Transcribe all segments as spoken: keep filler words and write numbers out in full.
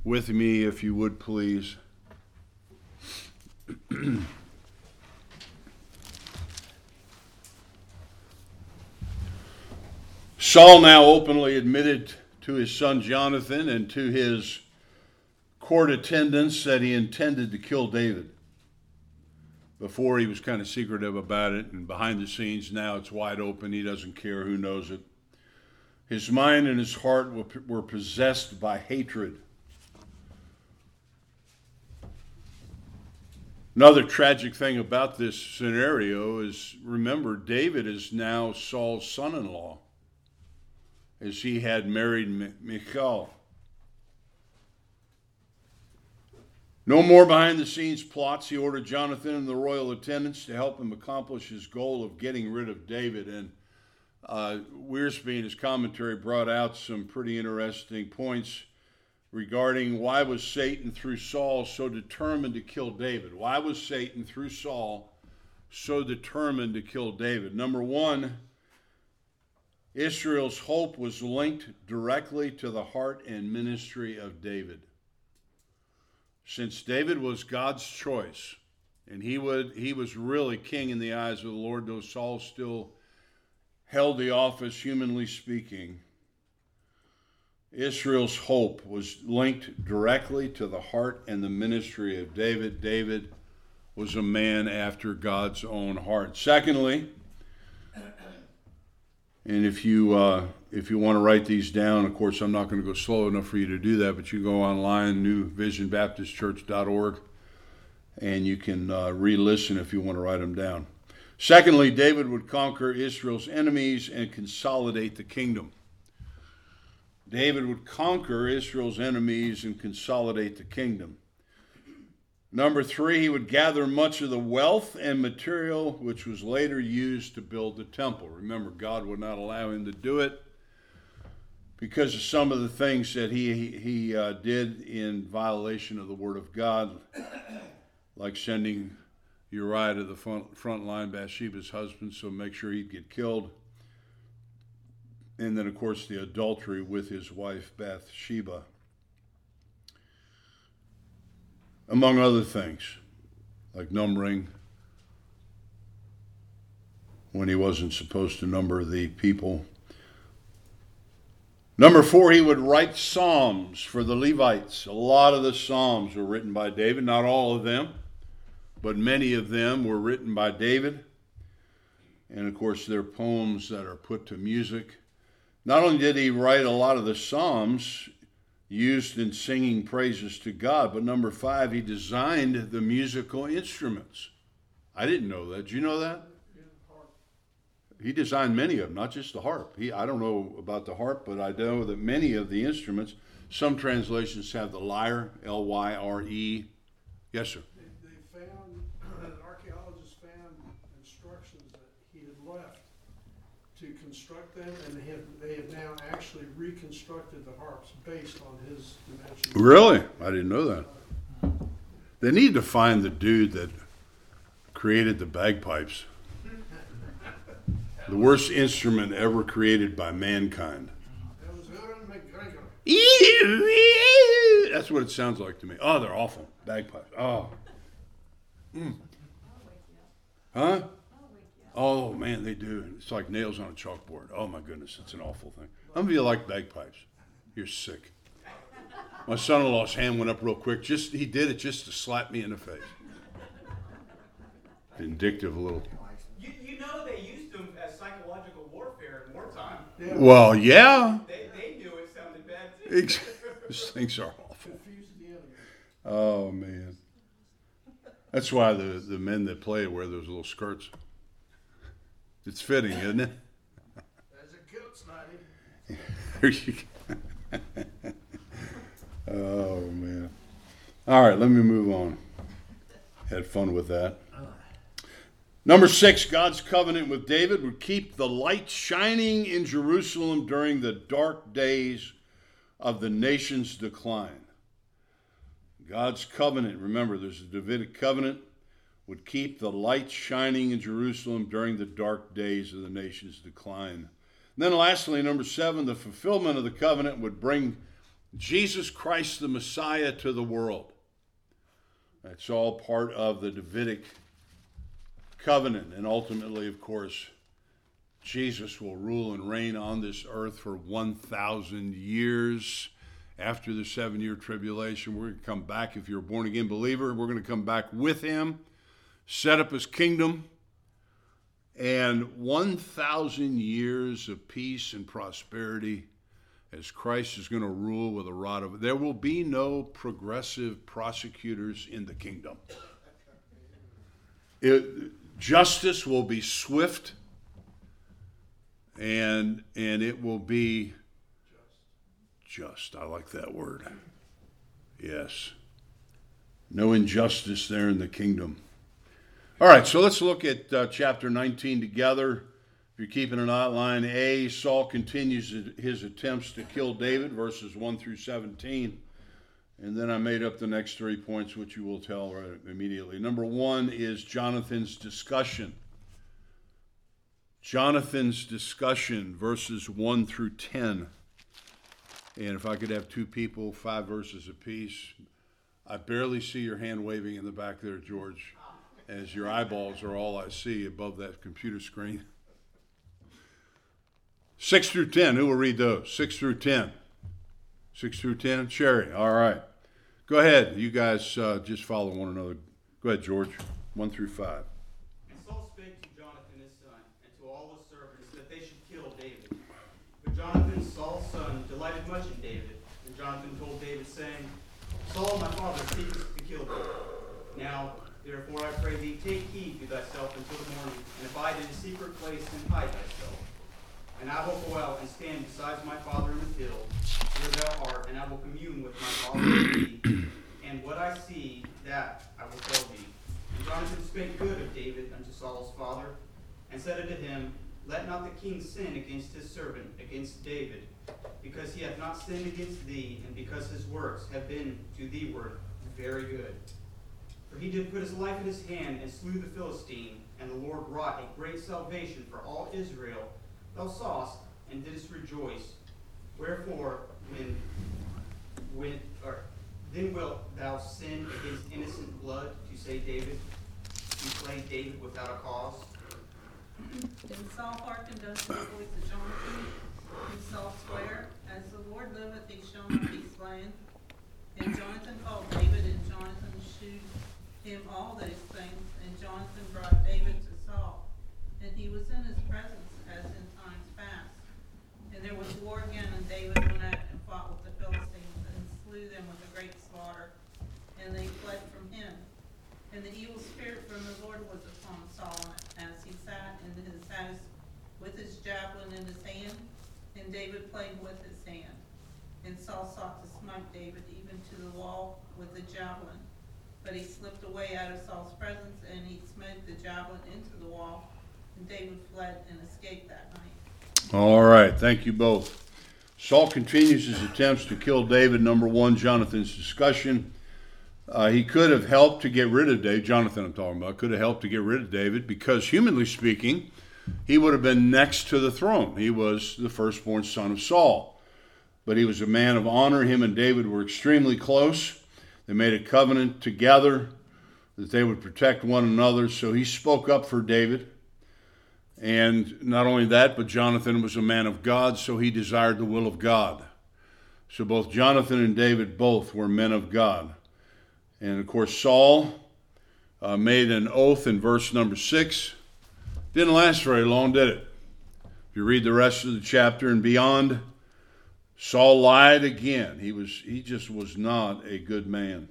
with me, if you would please. Saul now openly admitted to his son Jonathan and to his court attendants that he intended to kill David. Before, he was kind of secretive about it, and behind the scenes, now it's wide open. He doesn't care who knows it. His mind and his heart were possessed by hatred. Another tragic thing about this scenario is, remember, David is now Saul's son-in-law, as he had married Michal. No more behind-the-scenes plots. He ordered Jonathan and the royal attendants to help him accomplish his goal of getting rid of David. And uh, Wiersbe in his commentary brought out some pretty interesting points regarding why was Satan through Saul so determined to kill David. Why was Satan through Saul so determined to kill David? Number one, Israel's hope was linked directly to the heart and ministry of David. Since David was God's choice, and he would he was really king in the eyes of the Lord, though Saul still held the office, humanly speaking, Israel's hope was linked directly to the heart and the ministry of David. David was a man after God's own heart. Secondly, and if you uh, if you want to write these down, of course, I'm not going to go slow enough for you to do that, but you go online, new vision baptist church dot org, and you can uh, re-listen if you want to write them down. Secondly, David would conquer Israel's enemies and consolidate the kingdom. David would conquer Israel's enemies and consolidate the kingdom. Number three, he would gather much of the wealth and material which was later used to build the temple. Remember, God would not allow him to do it because of some of the things that he he uh, did in violation of the Word of God, like sending Uriah to the front, front line, Bathsheba's husband, so make sure he'd get killed. And then, of course, the adultery with his wife, Bathsheba, among other things, like numbering when he wasn't supposed to number the people. Number four, he would write psalms for the Levites. A lot of the psalms were written by David, not all of them, but many of them were written by David. And of course, they're poems that are put to music. Not only did he write a lot of the psalms used in singing praises to God, but number five, he designed the musical instruments. I didn't know that. Did you know that? He designed many of them, not just the harp. He, I don't know about the harp, but I know that many of the instruments, some translations have the lyre, L Y R E. Yes, sir. They, they found, archaeologists found instructions that he had left to construct them, and they have, they have now actually reconstructed the harps based on his dimensions. Really? I didn't know that. They need to find the dude that created the bagpipes. The worst instrument ever created by mankind. That was Aaron McGregor. That's what it sounds like to me. Oh, they're awful. Bagpipes. Oh. Mm. Huh? Oh, man, they do. It's like nails on a chalkboard. Oh, my goodness, it's an awful thing. How many of you like bagpipes? You're sick. My son-in-law's hand went up real quick. Just He did it just to slap me in the face. Vindictive little. You, you know they used them as psychological warfare in wartime. Yeah. Well, yeah. They, they knew it sounded bad, too. These things are awful. Confused the enemy. Oh, man. That's why the, the men that play wear those little skirts. It's fitting, isn't it? There's a kilt, Snotty. There you go. Oh, man. All right, let me move on. Had fun with that. Number six, God's covenant with David would keep the light shining in Jerusalem during the dark days of the nation's decline. God's covenant, remember, there's a Davidic covenant, would keep the light shining in Jerusalem during the dark days of the nation's decline. And then lastly, number seven, the fulfillment of the covenant would bring Jesus Christ the Messiah to the world. That's all part of the Davidic covenant. And ultimately, of course, Jesus will rule and reign on this earth for one thousand years. After the seven-year tribulation, we're going to come back. If you're a born-again believer, we're going to come back with him, set up his kingdom, and one thousand years of peace and prosperity as Christ is going to rule with a rod of... There will be no progressive prosecutors in the kingdom. It, justice will be swift, and and it will be just. I like that word. Yes. No injustice there in the kingdom. All right, so let's look at uh, chapter nineteen together. If you're keeping an outline, A, Saul continues his attempts to kill David, verses one through seventeen. And then I made up the next three points, which you will tell right immediately. Number one is Jonathan's discussion. Jonathan's discussion, verses one through ten. And if I could have two people, five verses apiece. I barely see your hand waving in the back there, George, as your eyeballs are all I see above that computer screen. Six through ten, who will read those? Six through ten. Six through ten, Sherry, all right. Go ahead, you guys uh, just follow one another. Go ahead, George, one through five. And Saul spake to Jonathan his son, and to all his servants, that they should kill David. But Jonathan, Saul's son, delighted much in David. And Jonathan told David, saying, Saul, my father, seeketh to kill thee. Now, therefore, I pray thee, take heed to thyself until the morning, and abide in a secret place, and hide thyself. And I will go out and stand beside my father in the field, where thou art, and I will commune with my father and thee. And what I see, that I will tell thee. And Jonathan spake good of David unto Saul's father, and said unto him, Let not the king sin against his servant, against David, because he hath not sinned against thee, and because his works have been to thee ward very good. For he did put his life in his hand, and slew the Philistine, and the Lord wrought a great salvation for all Israel. Thou sawest, and didst rejoice. Wherefore, when, when, or then wilt thou sin against innocent blood to say David, to slay David without a cause? Then Saul hearkened unto the voice of Jonathan, and Saul sware, As the Lord liveth, he shall not be slain. And Jonathan called David, and Jonathan shewed him all those things. And Jonathan brought David to Saul, and he was in his presence as in times past. And there was war again, and David went out and fought with the Philistines, and slew them with a great slaughter. And they fled from him. And the evil spirit from the Lord was upon Saul, as he sat in his house with his javelin in his hand, and David played with his hand. And Saul sought to smite David even to the wall with the javelin. But he slipped away out of Saul's presence, and he smote the javelin into the wall, and David fled and escaped that night. All right, thank you both. Saul continues his attempts to kill David. Number one, Jonathan's discussion. Uh, he could have helped to get rid of David. Jonathan, I'm talking about, could have helped to get rid of David because, humanly speaking, he would have been next to the throne. He was the firstborn son of Saul. But he was a man of honor. Him and David were extremely close. They made a covenant together that they would protect one another. So he spoke up for David. And not only that, but Jonathan was a man of God, so he desired the will of God. So both Jonathan and David both were men of God. And of course, Saul uh, made an oath in verse number six. Didn't last very long, did it? If you read the rest of the chapter and beyond, Saul lied again. He was he just was not a good man.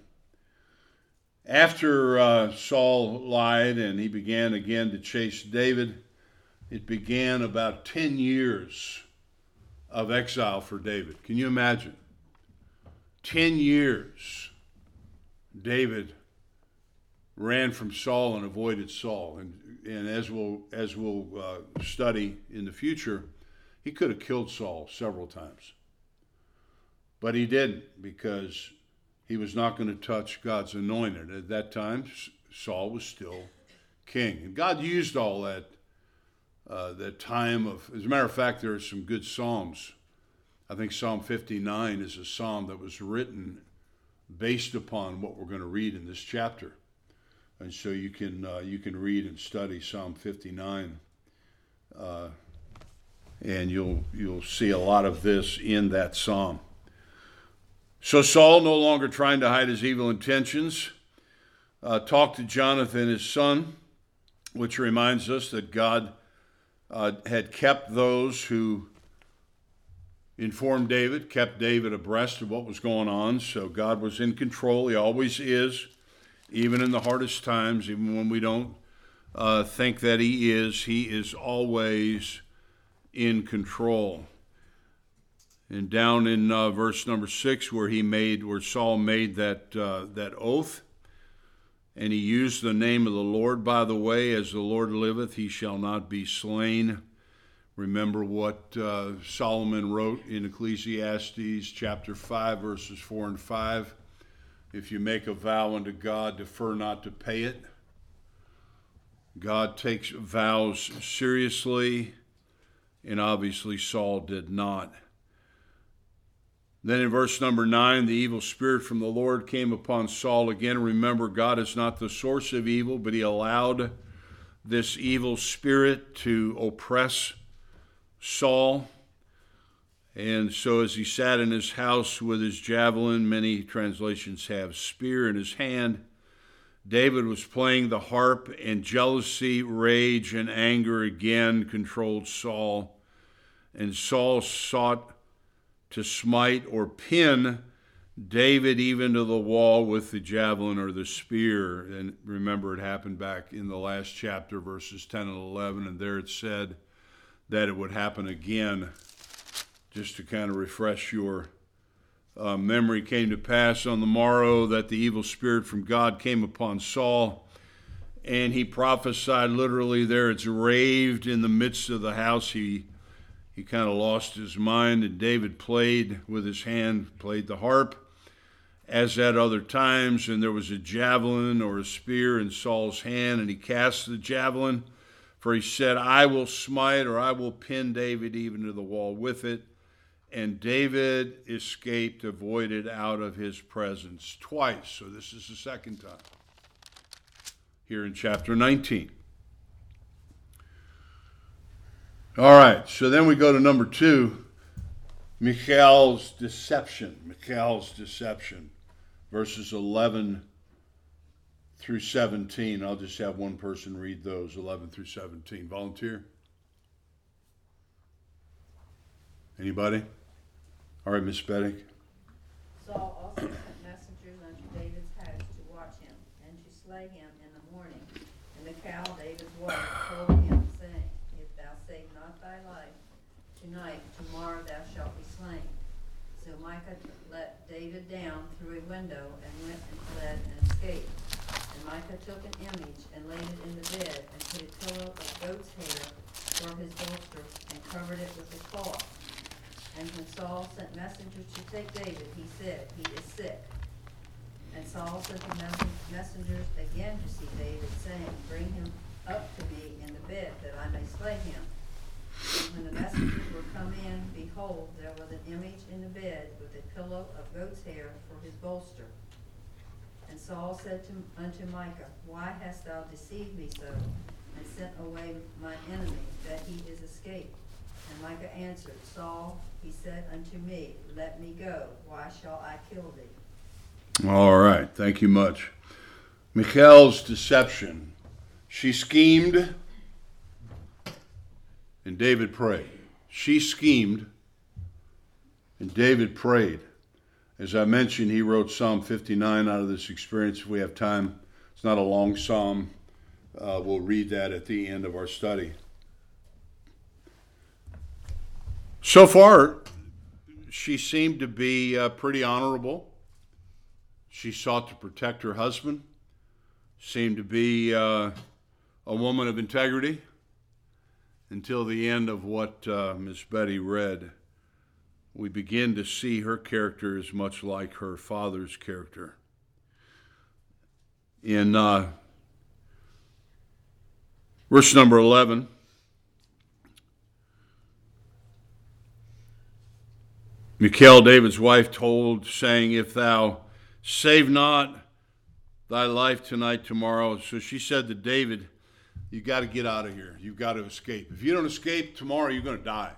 After uh, Saul lied and he began again to chase David, it began about ten years of exile for David. Can you imagine? Ten years David ran from Saul and avoided Saul. And, and as we'll, as we'll uh, study in the future, he could have killed Saul several times. But he didn't, because he was not going to touch God's anointed. At that time, Saul was still king. And God used all that, uh, that time of, as a matter of fact, there are some good Psalms I think Psalm fifty-nine is a psalm that was written based upon what we're going to read in this chapter. And so you can uh, you can read and study Psalm fifty-nine, uh, and you'll you'll see a lot of this in that psalm. So Saul, no longer trying to hide his evil intentions, uh, talked to Jonathan, his son, which reminds us that God uh, had kept those who informed David, kept David abreast of what was going on. So God was in control. He always is. Even in the hardest times, even when we don't uh, think that he is, he is always in control. And down in uh, verse number six, where he made, where Saul made that uh, that oath, and he used the name of the Lord, by the way, as the Lord liveth, he shall not be slain. Remember what uh, Solomon wrote in Ecclesiastes chapter five, verses four and five. If you make a vow unto God, defer not to pay it. God takes vows seriously, and obviously Saul did not. Then in verse number nine, the evil spirit from the Lord came upon Saul again. Remember, God is not the source of evil, but he allowed this evil spirit to oppress Saul. And so as he sat in his house with his javelin, many translations have spear in his hand, David was playing the harp, and jealousy, rage, and anger again controlled Saul. And Saul sought to smite or pin David even to the wall with the javelin or the spear. And remember, it happened back in the last chapter, verses ten and eleven, and there it said that it would happen again. Just to kind of refresh your uh, memory, came to pass on the morrow that the evil spirit from God came upon Saul, and he prophesied literally there. It's raved in the midst of the house. He he kind of lost his mind, and David played with his hand, played the harp, as at other times, and there was a javelin or a spear in Saul's hand, and he cast the javelin, for he said, I will smite, or I will pin David even to the wall with it. And David escaped, avoided out of his presence twice. So this is the second time here in chapter nineteen. All right, so then we go to number two, Michal's deception. Michal's deception, verses eleven through seventeen. I'll just have one person read those, eleven through seventeen. Volunteer? Anybody? All right, Miss Betty. Saul also sent messengers unto David's house to watch him, and to slay him in the morning. And Michal, David's wife, told him, saying, If thou save not thy life tonight, tomorrow thou shalt be slain. So Micah let David down through a window, and went and fled and escaped. And Micah took an image, and laid it in the bed, and put a pillow of goat's hair for his bolster, and covered it with a cloth. And when Saul sent messengers to take David, he said, He is sick. And Saul sent the messengers again to see David, saying, Bring him up to me in the bed, that I may slay him. And when the messengers were come in, behold, there was an image in the bed, with a pillow of goat's hair for his bolster. And Saul said to, unto Micah, Why hast thou deceived me so, and sent away my enemy, that he is escaped? And Micah answered, Saul, he said unto me, Let me go. Why shall I kill thee? All right, thank you much. Michal's deception. She schemed, and David prayed. She schemed, and David prayed. As I mentioned, he wrote Psalm fifty-nine out of this experience. If we have time, it's not a long psalm. Uh, we'll read that at the end of our study. So far, she seemed to be uh, pretty honorable. She sought to protect her husband, seemed to be uh, a woman of integrity, until the end of what uh, Miss Betty read. We begin to see her character is much like her father's character. In uh, verse number eleven, Michal, David's wife, told, saying, if thou save not thy life tonight, tomorrow. So she said to David, you got to get out of here. You've got to escape. If you don't escape tomorrow, you're going to die.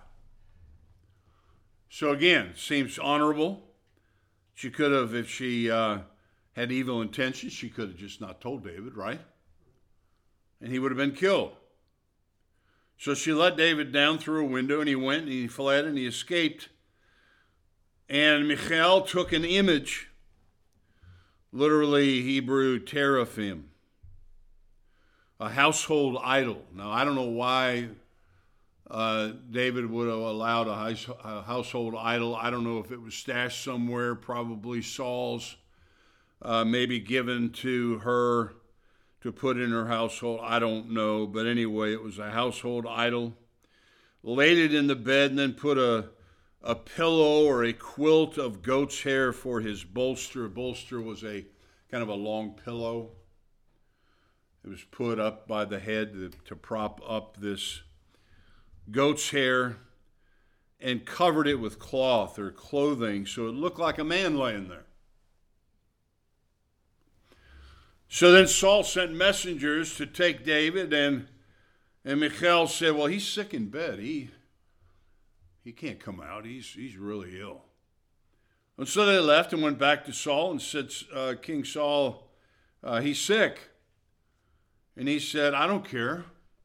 So again, seems honorable. She could have, if she uh, had evil intentions, she could have just not told David, right? And he would have been killed. So she let David down through a window, and he went and he fled and he escaped. And Michal took an image, literally Hebrew teraphim, a household idol. Now, I don't know why uh, David would have allowed a, house, a household idol. I don't know if it was stashed somewhere, probably Saul's, uh, maybe given to her to put in her household. I don't know. But anyway, it was a household idol. Laid it in the bed and then put a, a pillow or a quilt of goat's hair for his bolster. A bolster was a kind of a long pillow. It was put up by the head to, to prop up this goat's hair, and covered it with cloth or clothing so it looked like a man laying there. So then Saul sent messengers to take David, and and Michal said, well, he's sick in bed. He he can't come out. He's he's really ill. And so they left and went back to Saul and said, uh, King Saul, uh, he's sick. And he said, I don't care.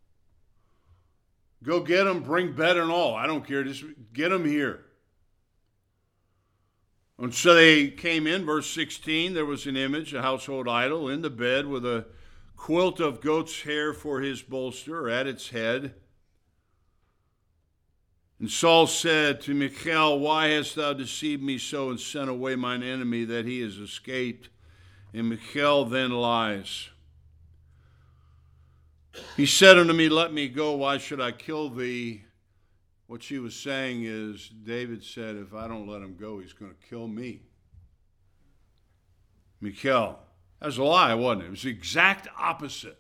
Go get him, bring bed and all. I don't care. Just get him here. And so they came in, verse sixteen, there was an image, a household idol, in the bed with a quilt of goat's hair for his bolster at its head. And Saul said to Michal, why hast thou deceived me so and sent away mine enemy that he has escaped? And Michal then lies. He said unto me, let me go, why should I kill thee? What she was saying is, David said, if I don't let him go, he's going to kill me. Michal, that was a lie, wasn't it? It was the exact opposite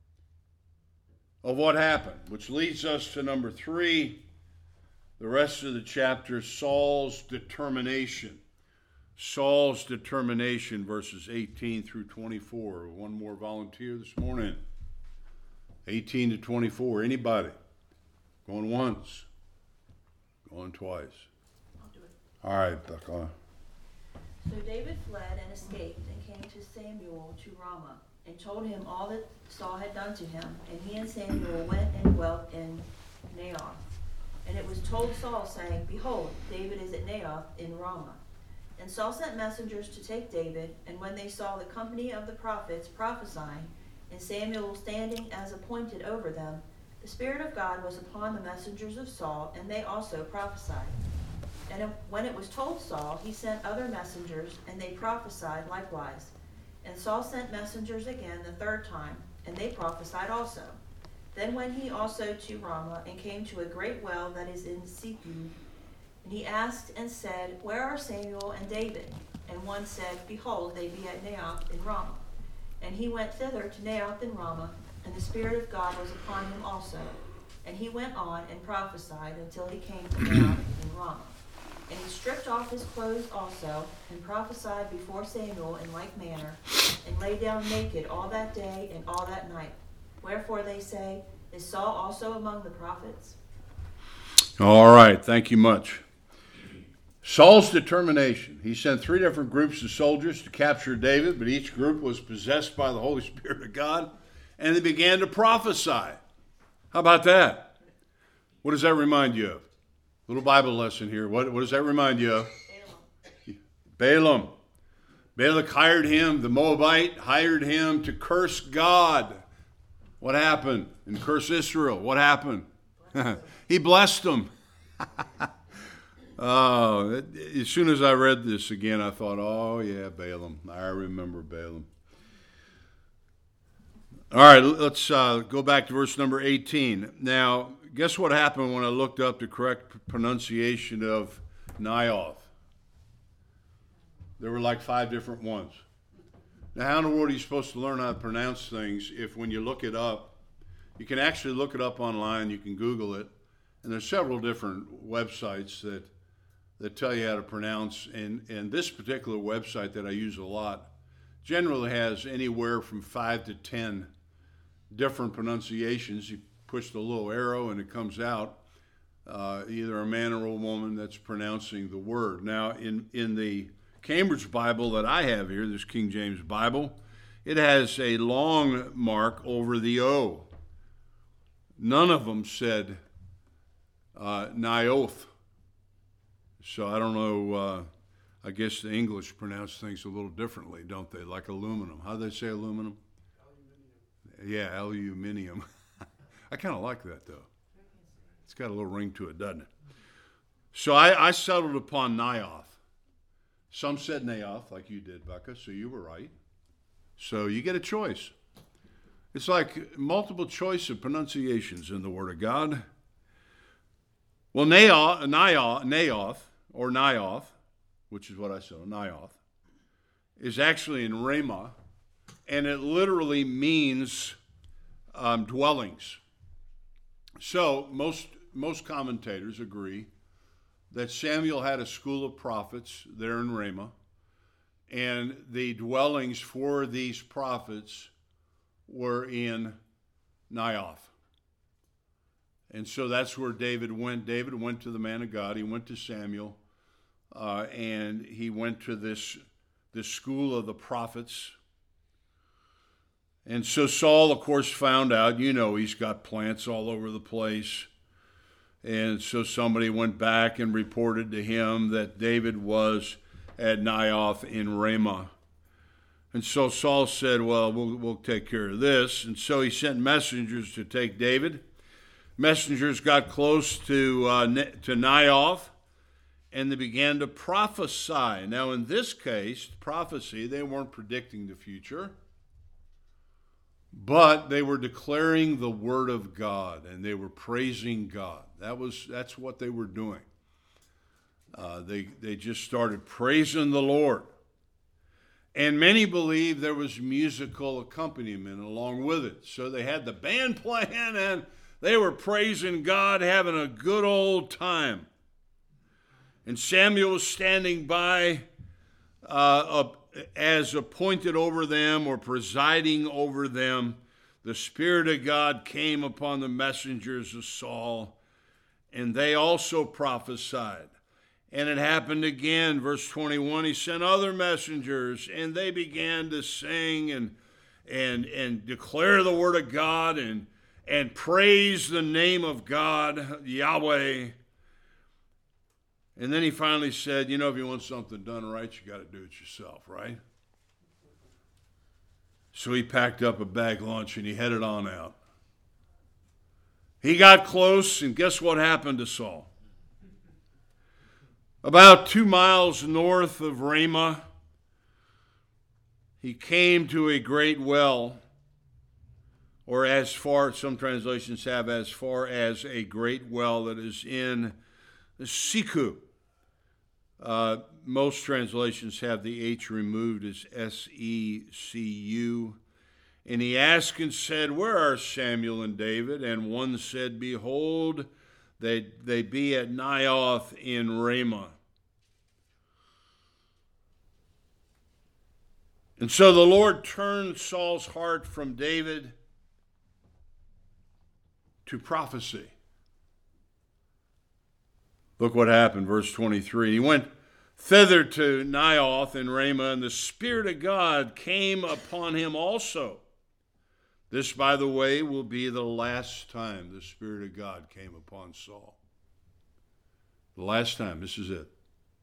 of what happened, which leads us to number three, the rest of the chapter, Saul's determination. Saul's determination, verses eighteen through twenty-four. One more volunteer this morning. eighteen to twenty-four. Anybody? Going once. Going twice. I'll do it. All right, Becca. So David fled and escaped and came to Samuel to Ramah and told him all that Saul had done to him. And he and Samuel went and dwelt in Naioth. And it was told Saul, saying, behold, David is at Naioth in Ramah. And Saul sent messengers to take David, and when they saw the company of the prophets prophesying, and Samuel standing as appointed over them, the Spirit of God was upon the messengers of Saul, and they also prophesied. And when it was told Saul, he sent other messengers, and they prophesied likewise. And Saul sent messengers again the third time, and they prophesied also. Then went he also to Ramah, and came to a great well that is in Secu. And he asked and said, where are Samuel and David? And one said, behold, they be at Naioth in Ramah. And he went thither to Naioth in Ramah, and the Spirit of God was upon him also. And he went on and prophesied until he came to Naioth in Ramah. And he stripped off his clothes also, and prophesied before Samuel in like manner, and lay down naked all that day and all that night. Wherefore they say, is Saul also among the prophets? All right, thank you much. Saul's determination. He sent three different groups of soldiers to capture David, but each group was possessed by the Holy Spirit of God, and they began to prophesy. How about that? What does that remind you of? Little Bible lesson here. What, what does that remind you of? Balaam. Balak hired him, the Moabite hired him to curse God. What happened? And curse Israel. What happened? He blessed them. Oh, as soon as I read this again, I thought, oh, yeah, Balaam. I remember Balaam. All right, let's uh, go back to verse number eighteen. Now, guess what happened when I looked up the correct pronunciation of Naioth? There were like five different ones. Now, how in the world are you supposed to learn how to pronounce things if when you look it up, you can actually look it up online, you can Google it, and there's several different websites that that tell you how to pronounce. And, and this particular website that I use a lot generally has anywhere from five to ten different pronunciations. You push the little arrow and it comes out uh, either a man or a woman that's pronouncing the word. Now, in, in the Cambridge Bible that I have here, this King James Bible, it has a long mark over the O. None of them said uh, Nioth. So I don't know, uh, I guess the English pronounce things a little differently, don't they? Like aluminum. How do they say aluminum? Aluminium. Yeah, aluminium. I kind of like that, though. It's got a little ring to it, doesn't it? So I, I settled upon Nioth. Some said Naoth, like you did, Becca, so you were right. So you get a choice. It's like multiple choice of pronunciations in the Word of God. Well, Naoth, Naoth, Naoth or Nioth, which is what I said, Nioth, is actually in Ramah, and it literally means um, dwellings. So most most commentators agree that Samuel had a school of prophets there in Ramah, and the dwellings for these prophets were in Naioth. And so that's where David went. David went to the man of God. He went to Samuel, uh, and he went to this, this school of the prophets. And so Saul, of course, found out, you know, he's got plants all over the place. And so somebody went back and reported to him that David was at Naioth in Ramah. And so Saul said, well, we'll, we'll take care of this. And so he sent messengers to take David. Messengers got close to, uh, to Naioth, and they began to prophesy. Now, in this case, prophecy, they weren't predicting the future, but they were declaring the word of God, and they were praising God. That was that's what they were doing. Uh, they they just started praising the Lord, and many believe there was musical accompaniment along with it. So they had the band playing, and they were praising God, having a good old time. And Samuel was standing by uh, as appointed over them or presiding over them. The Spirit of God came upon the messengers of Saul, and they also prophesied. And it happened again, verse twenty-one, he sent other messengers, and they began to sing and and and declare the word of God and, and praise the name of God, Yahweh. And then he finally said, you know, if you want something done right, you got to do it yourself, right? So he packed up a bag lunch and he headed on out. He got close, and guess what happened to Saul? About two miles north of Ramah, he came to a great well, or as far, some translations have as far as a great well that is in Secu. Uh, most translations have the H removed as S E C U. And he asked and said, where are Samuel and David? And one said, behold, they, they be at Naioth in Ramah. And so the Lord turned Saul's heart from David to prophecy. Look what happened, verse twenty-three. He went thither to Naioth in Ramah, and the Spirit of God came upon him also. This, by the way, will be the last time the Spirit of God came upon Saul. The last time, this is it.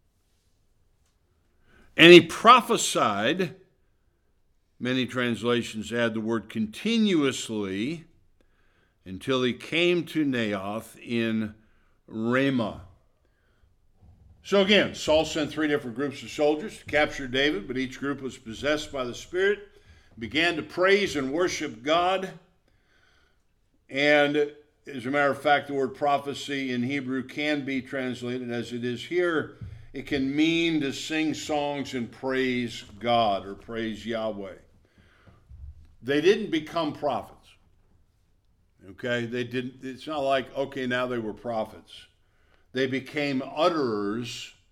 And he prophesied, many translations add the word continuously, until he came to Naioth in Ramah. So again, Saul sent three different groups of soldiers to capture David, but each group was possessed by the Spirit, began to praise and worship God. And as a matter of fact, the word prophecy in Hebrew can be translated as it is here. It can mean to sing songs and praise God or praise Yahweh. They didn't become prophets. Okay, they didn't. It's not like, okay, now they were prophets. They became utterers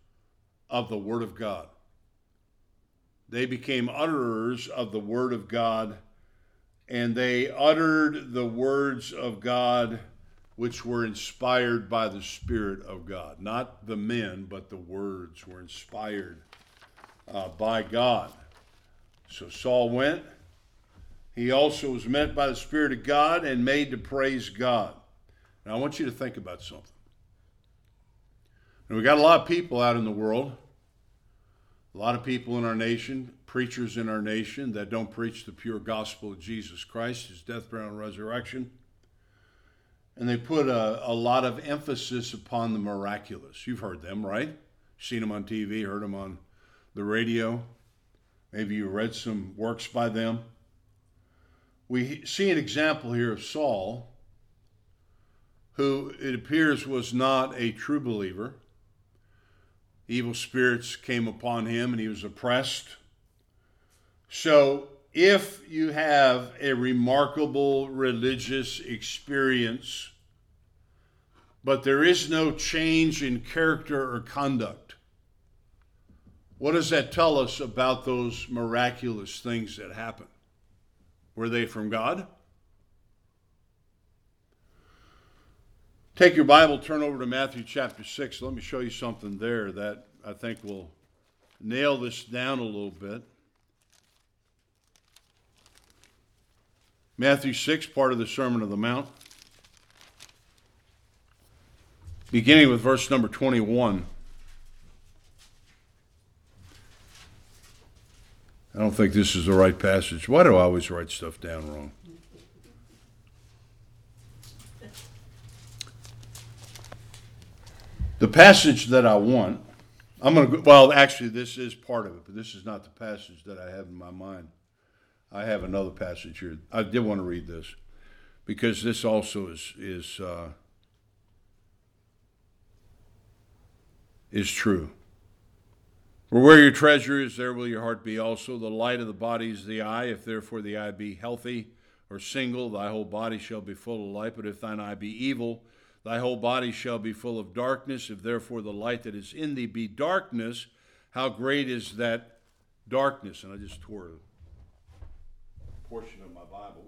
of the Word of God. They became utterers of the Word of God, and they uttered the words of God which were inspired by the Spirit of God. Not the men, but the words were inspired uh, by God. So Saul went. He also was met by the Spirit of God and made to praise God. Now I want you to think about something. And we got a lot of people out in the world, a lot of people in our nation, preachers in our nation that don't preach the pure gospel of Jesus Christ, his death, burial, and resurrection. And they put a, a lot of emphasis upon the miraculous. You've heard them, right? Seen them on T V, heard them on the radio. Maybe you read some works by them. We see an example here of Saul, who it appears was not a true believer. Evil spirits came upon him and he was oppressed. So if you have a remarkable religious experience, but there is no change in character or conduct, what does that tell us about those miraculous things that happen? Were they from God? Take your Bible, turn over to Matthew chapter six. Let me show you something there that I think will nail this down a little bit. Matthew six, part of the Sermon on the Mount. Beginning with verse number twenty-one. I don't think this is the right passage. Why do I always write stuff down wrong? The passage that I want, I'm going to go, well, actually, this is part of it, but this is not the passage that I have in my mind. I have another passage here. I did want to read this because this also is is uh, is true. For where your treasure is, there will your heart be also. The light of the body is the eye. If therefore the eye be healthy or single, thy whole body shall be full of light. But if thine eye be evil, thy whole body shall be full of darkness. If therefore the light that is in thee be darkness, how great is that darkness? And I just tore a portion of my Bible.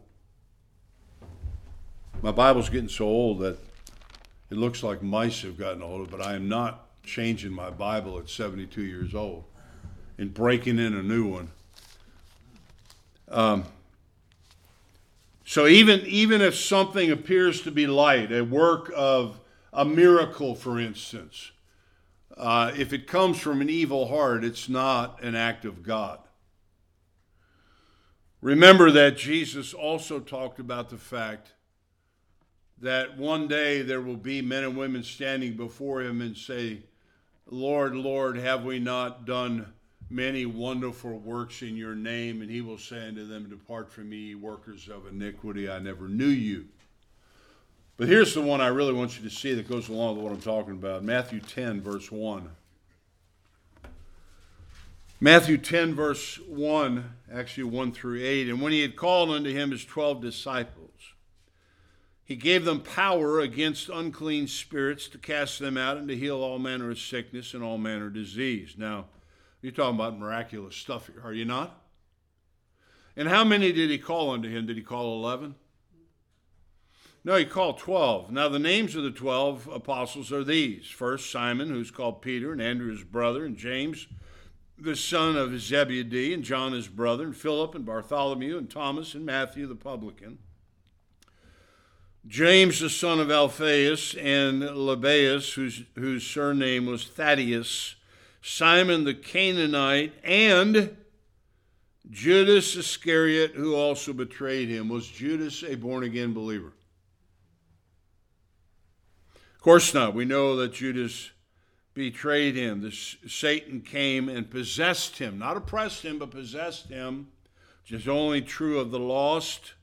My Bible's getting so old that it looks like mice have gotten hold of it, but I am not changing my Bible at seventy-two years old and breaking in a new one. Um, so even, even if something appears to be light, a work of a miracle, for instance, uh, if it comes from an evil heart, it's not an act of God. Remember that Jesus also talked about the fact that one day there will be men and women standing before him and say, Lord, Lord, have we not done many wonderful works in your name? And he will say unto them, depart from me, ye workers of iniquity, I never knew you. But here's the one I really want you to see that goes along with what I'm talking about. Matthew ten, verse one. Matthew ten, verse one, actually one through eight. And when he had called unto him his twelve disciples, he gave them power against unclean spirits to cast them out and to heal all manner of sickness and all manner of disease. Now, you're talking about miraculous stuff here, are you not? And how many did he call unto him? Did he call eleven? No, he called twelve. Now, the names of the twelve apostles are these. First, Simon, who's called Peter, and Andrew his brother, and James, the son of Zebedee, and John his brother, and Philip, and Bartholomew, and Thomas, and Matthew the publican. James the son of Alphaeus, and Lebbaeus, whose, whose surname was Thaddeus, Simon the Canaanite, and Judas Iscariot, who also betrayed him. Was Judas a born-again believer? Of course not. We know that Judas betrayed him. This, Satan came and possessed him, not oppressed him, but possessed him, which is only true of the lost.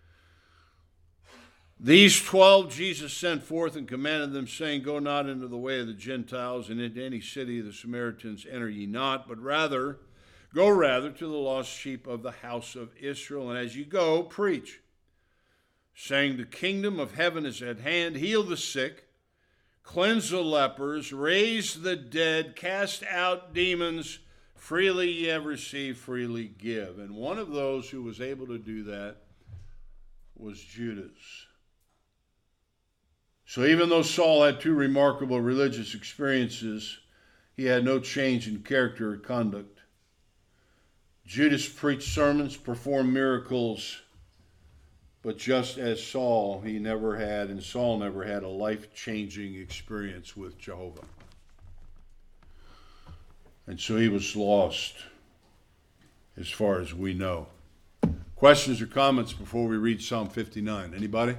These twelve Jesus sent forth and commanded them, saying, go not into the way of the Gentiles, and into any city of the Samaritans enter ye not, but rather, go rather to the lost sheep of the house of Israel. And as ye go, preach, saying, the kingdom of heaven is at hand. Heal the sick, cleanse the lepers, raise the dead, cast out demons. Freely ye have received, freely give. And one of those who was able to do that was Judas. So even though Saul had two remarkable religious experiences, he had no change in character or conduct. Judas preached sermons, performed miracles, but just as Saul, he never had, and Saul never had a life-changing experience with Jehovah. And so he was lost, as far as we know. Questions or comments before we read Psalm fifty-nine? Anybody?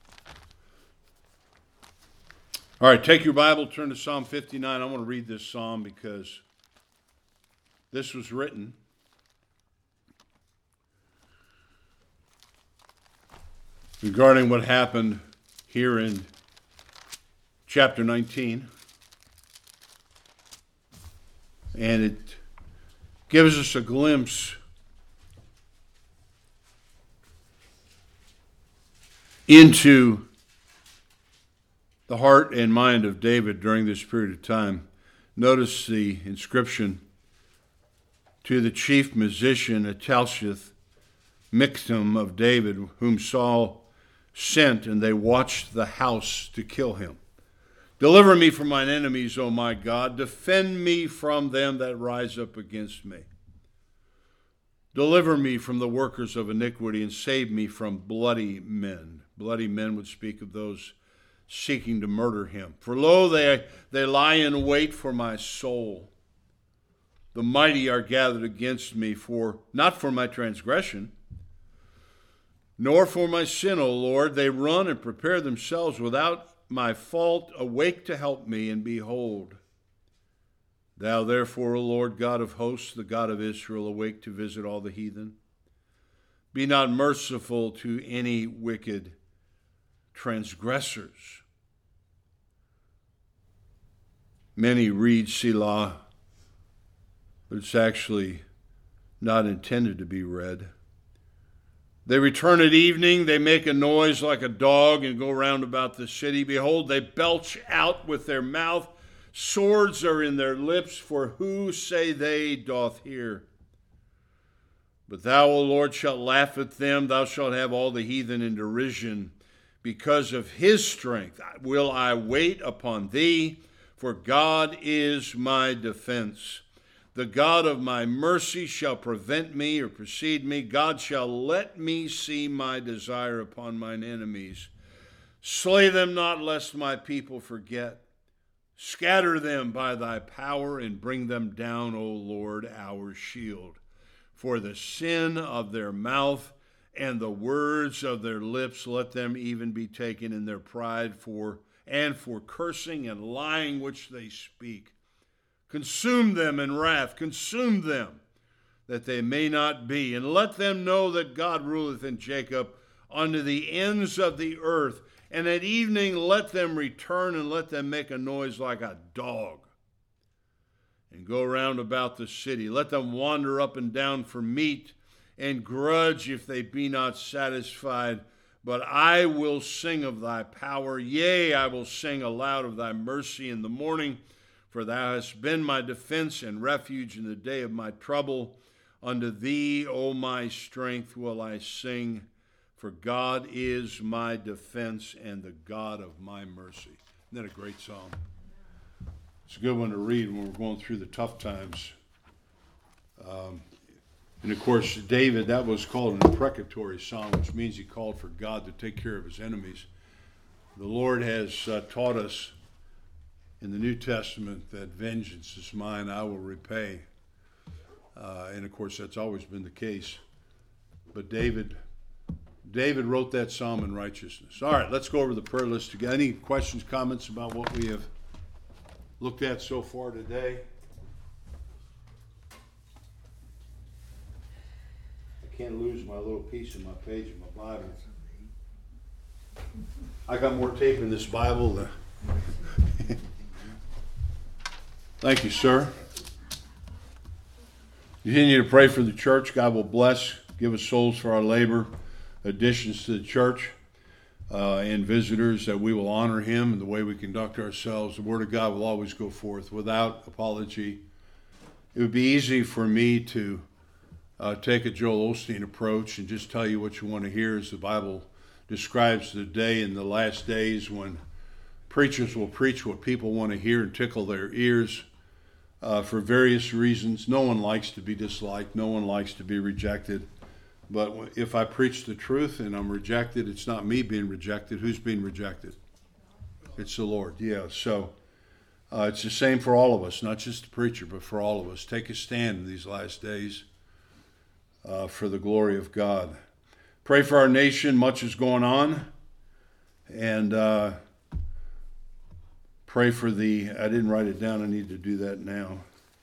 All right, take your Bible, turn to Psalm fifty-nine. I want to read this psalm because this was written regarding what happened here in chapter nineteen. And it gives us a glimpse into the heart and mind of David during this period of time. Notice the inscription: to the chief musician Atalsheth, Michtam of David, whom Saul sent, and they watched the house to kill him. Deliver me from mine enemies, O my God. Defend me from them that rise up against me. Deliver me from the workers of iniquity, and save me from bloody men. Bloody men would speak of those seeking to murder him. For lo, they, they lie in wait for my soul. The mighty are gathered against me, for not for my transgression, nor for my sin, O Lord. They run and prepare themselves without my fault. Awake to help me, and behold, thou therefore, O Lord God of hosts, the God of Israel, awake to visit all the heathen. Be not merciful to any wicked transgressors. Many read Selah, but it's actually not intended to be read. They return at evening, they make a noise like a dog and go round about the city. Behold, they belch out with their mouth. Swords are in their lips, for who, say they, doth hear? But thou, O Lord, shalt laugh at them. Thou shalt have all the heathen in derision. Because of his strength will I wait upon thee, for God is my defense. The God of my mercy shall prevent me or precede me. God shall let me see my desire upon mine enemies. Slay them not, lest my people forget. Scatter them by thy power, and bring them down, O Lord, our shield. For the sin of their mouth and the words of their lips, let them even be taken in their pride, for and for cursing and lying which they speak. Consume them in wrath, consume them, that they may not be. And let them know that God ruleth in Jacob unto the ends of the earth. And at evening let them return, and let them make a noise like a dog, and go round about the city. Let them wander up and down for meat, and grudge if they be not satisfied. But I will sing of thy power. Yea, I will sing aloud of thy mercy in the morning. For thou hast been my defense and refuge in the day of my trouble. Unto thee, O my strength, will I sing. For God is my defense and the God of my mercy. Isn't that a great psalm? It's a good one to read when we're going through the tough times. Um, and of course, David, that was called an imprecatory psalm, which means he called for God to take care of his enemies. The Lord has uh, taught us in the New Testament that vengeance is mine, I will repay. Uh, and of course, that's always been the case. But David, David wrote that psalm in righteousness. All right, let's go over the prayer list again. Any questions, comments about what we have looked at so far today? I can't lose my little piece of my page of my Bible. I got more tape in this Bible than... Thank you, sir. Continue to pray for the church. God will bless, give us souls for our labor, additions to the church. uh, and visitors, that we will honor him in the way we conduct ourselves. The Word of God will always go forth without apology. It would be easy for me to uh, take a Joel Osteen approach and just tell you what you want to hear, as the Bible describes the day in the last days when preachers will preach what people want to hear and tickle their ears uh, for various reasons. No one likes to be disliked. No one likes to be rejected. But if I preach the truth and I'm rejected, it's not me being rejected. Who's being rejected? It's the Lord. Yeah, so uh, it's the same for all of us, not just the preacher, but for all of us. Take a stand in these last days uh, for the glory of God. Pray for our nation. Much is going on. And uh, pray for the, I didn't write it down. I need to do that now.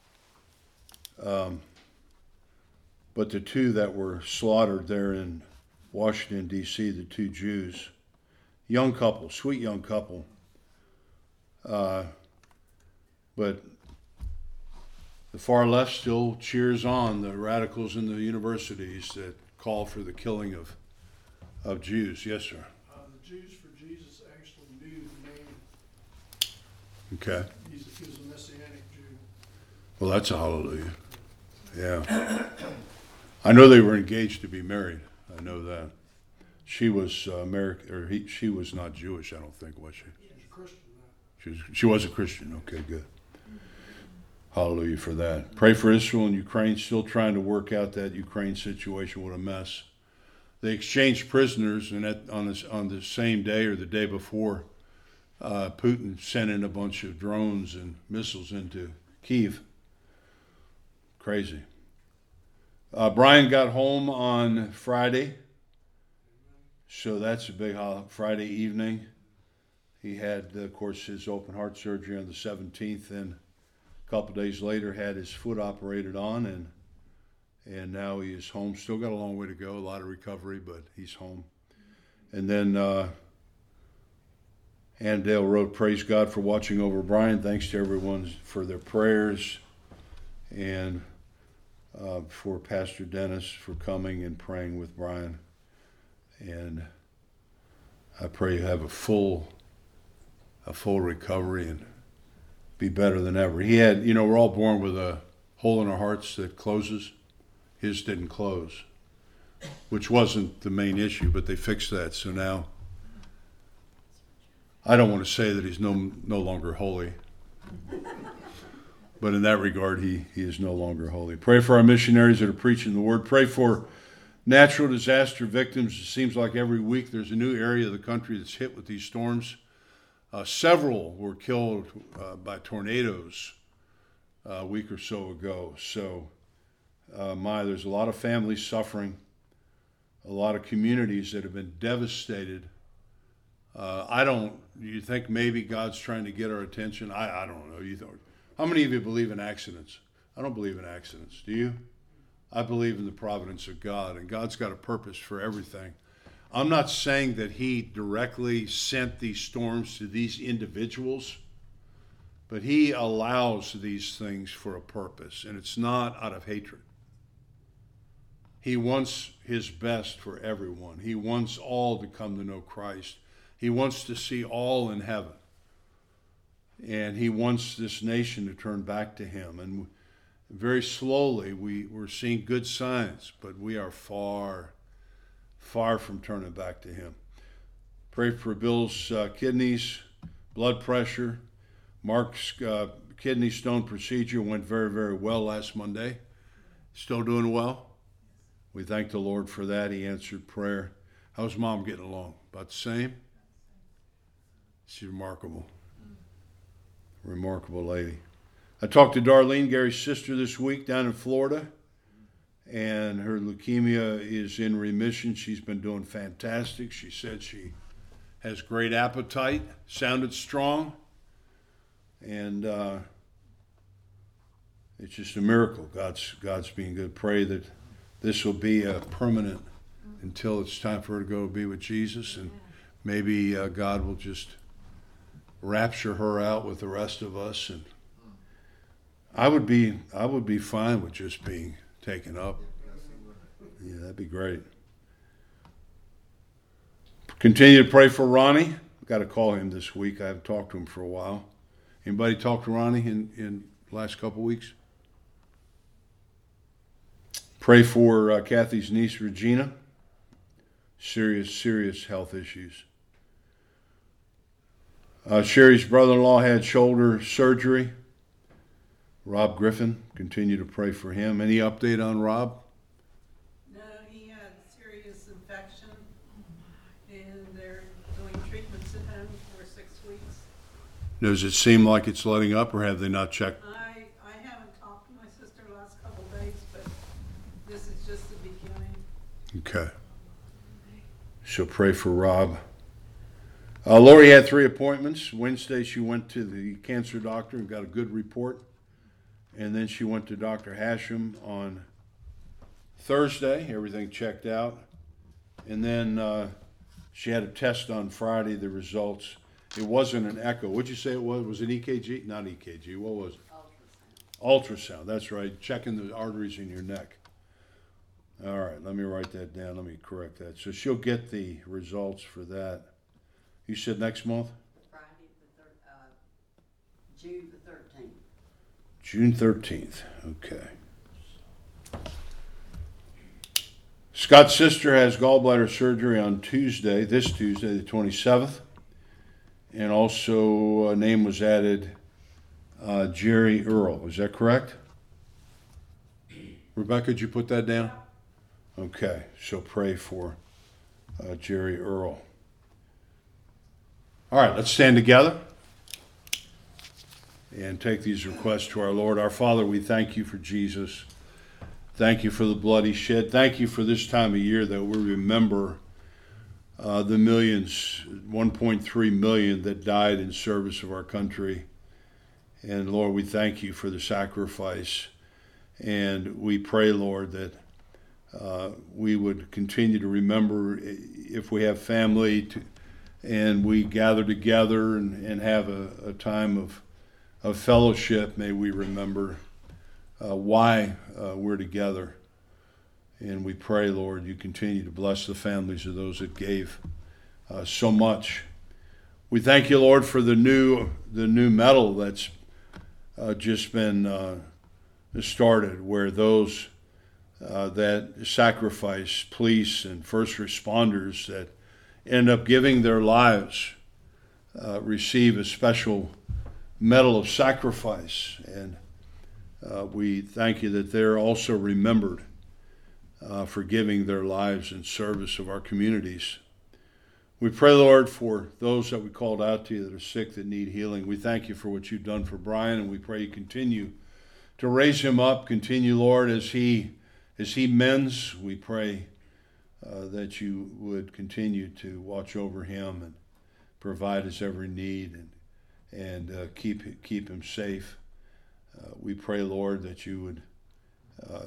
Um, but the two that were slaughtered there in Washington, D C, the two Jews, young couple, sweet young couple. Uh, but the far left still cheers on the radicals in the universities that call for the killing of, of Jews. Yes, sir. Uh, the Jews for Jesus actually knew the name. Okay. He's, he was a Messianic Jew. Well, that's a hallelujah. Yeah. I know they were engaged to be married. I know that. She was uh, American, or he, she was not Jewish, I don't think, was she? He's a Christian now. She was, she was a Christian. Okay, good. Hallelujah for that. Pray for Israel and Ukraine, still trying to work out that Ukraine situation. What a mess. They exchanged prisoners, and at, on, this, on the same day or the day before, uh, Putin sent in a bunch of drones and missiles into Kyiv. Crazy. Uh, Brian got home on Friday, so that's a big holiday. Friday evening. He had, of course, his open heart surgery on the seventeenth, and a couple days later had his foot operated on, and and now he is home. Still got a long way to go, a lot of recovery, but he's home. And then uh, Annandale wrote, praise God for watching over Brian. Thanks to everyone for their prayers, and uh, for Pastor Dennis for coming and praying with Brian. And I pray you have a full, a full recovery and be better than ever. He had, you know, we're all born with a hole in our hearts that closes. His didn't close, which wasn't the main issue, but they fixed that. So now, I don't want to say that he's no no longer holy, but in that regard, he, he is no longer holy. Pray for our missionaries that are preaching the word. Pray for natural disaster victims. It seems like every week there's a new area of the country that's hit with these storms. Uh, several were killed uh, by tornadoes uh, a week or so ago. So, uh, my, there's a lot of families suffering, a lot of communities that have been devastated. Uh, I don't, you think maybe God's trying to get our attention? I, I don't know. You think, how many of you believe in accidents? I don't believe in accidents. Do you? I believe in the providence of God, and God's got a purpose for everything. I'm not saying that he directly sent these storms to these individuals, but he allows these things for a purpose, and it's not out of hatred. He wants his best for everyone. He wants all to come to know Christ. He wants to see all in heaven. And he wants this nation to turn back to him. And very slowly, we, we're seeing good signs, but we are far, far from turning back to him. Pray for Bill's uh, kidneys, blood pressure. Mark's uh, kidney stone procedure went very, very well last Monday. Still doing well. We thank the Lord for that. He answered prayer. How's Mom getting along? About the same? She's remarkable. Remarkable lady. I talked to Darlene, Gary's sister, this week down in Florida, and her leukemia is in remission. She's been doing fantastic. She said she has great appetite, sounded strong, and uh, it's just a miracle. God's God's being good. Pray that this will be a permanent until it's time for her to go be with Jesus, and maybe uh, God will just rapture her out with the rest of us. And I would be I would be fine with just being taken up. Yeah, that'd be great. Continue to pray for Ronnie. I've got to call him this week. I haven't talked to him for a while. Anybody talk to Ronnie in, in the last couple of weeks? Pray for uh, Kathy's niece, Regina. Serious, serious health issues. Uh, Sherry's brother-in-law had shoulder surgery. Rob Griffin, continue to pray for him. Any update on Rob? No, he had serious infection, and they're doing treatments at home for six weeks. Does it seem like it's letting up, or have they not checked? I, I haven't talked to my sister the last couple of days, but this is just the beginning. Okay. So pray for Rob. Uh, Lori had three appointments. Wednesday she went to the cancer doctor and got a good report. And then she went to Doctor Hashem on Thursday. Everything checked out. And then uh, she had a test on Friday, the results. It wasn't an echo. What'd you say it was? Was it E K G? Not E K G. What was it? Ultrasound. Ultrasound, that's right. Checking the arteries in your neck. All right, let me write that down. Let me correct that. So she'll get the results for that. You said next month? Friday, the thir- uh, June the thirteenth. June thirteenth, okay. Scott's sister has gallbladder surgery on Tuesday, this Tuesday, the twenty-seventh. And also a name was added, uh, Jerry Earl. Is that correct? Rebecca, did you put that down? Okay, so pray for uh, Jerry Earl. All right, let's stand together and take these requests to our Lord. Our Father, we thank you for Jesus. Thank you for the blood he shed. Thank you for this time of year that we remember uh, the millions, one point three million that died in service of our country. And Lord, we thank you for the sacrifice. And we pray, Lord, that uh, we would continue to remember if we have family to, and we gather together and, and have a, a time of of fellowship, may we remember uh, why uh, we're together. And we pray, Lord, you continue to bless the families of those that gave uh, so much. We thank you, Lord, for the new the new medal that's uh, just been uh, started, where those uh, that sacrifice, police and first responders that end up giving their lives, uh, receive a special medal of sacrifice. And uh, we thank you that they're also remembered uh, for giving their lives in service of our communities. We pray, Lord, for those that we called out to you that are sick, that need healing. We thank you for what you've done for Brian, and we pray you continue to raise him up. Continue, Lord, as he as he mends. We pray uh, that you would continue to watch over him and provide his every need, and and uh, keep keep him safe. Uh, we pray, Lord, that you would uh,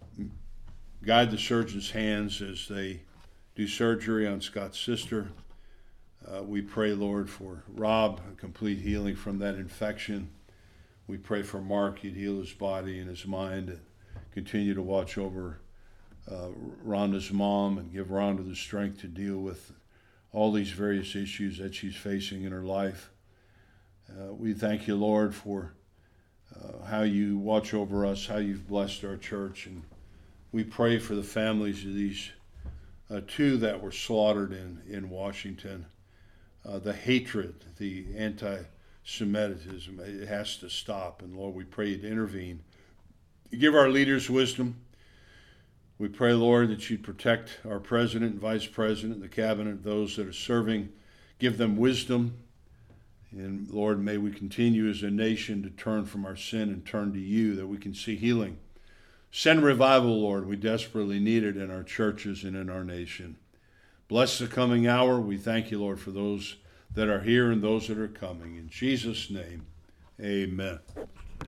guide the surgeon's hands as they do surgery on Scott's sister. Uh, we pray, Lord, for Rob, a complete healing from that infection. We pray for Mark, you'd heal his body and his mind, and continue to watch over uh, Rhonda's mom and give Rhonda the strength to deal with all these various issues that she's facing in her life. Uh, we thank you, Lord, for uh, how you watch over us, how you've blessed our church. And we pray for the families of these uh, two that were slaughtered in, in Washington. Uh, the hatred, the anti-Semitism, it has to stop. And Lord, we pray you to intervene. You give our leaders wisdom. We pray, Lord, that you'd protect our president and vice president, the cabinet, those that are serving. Give them wisdom. And Lord, may we continue as a nation to turn from our sin and turn to you, that we can see healing. Send revival, Lord. We desperately need it in our churches and in our nation. Bless the coming hour. We thank you, Lord, for those that are here and those that are coming. In Jesus' name, amen.